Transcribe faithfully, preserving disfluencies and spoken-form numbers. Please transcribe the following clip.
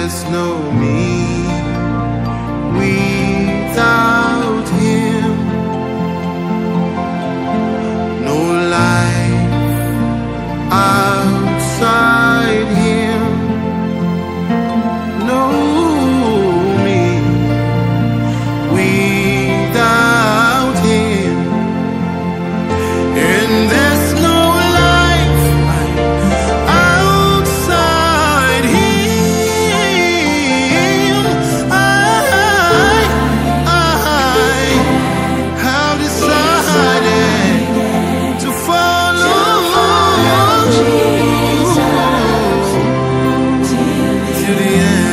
there's no me without him, no life outside him, no me without him, and there's no life outside him. I, I have decided to follow Jesus to the end.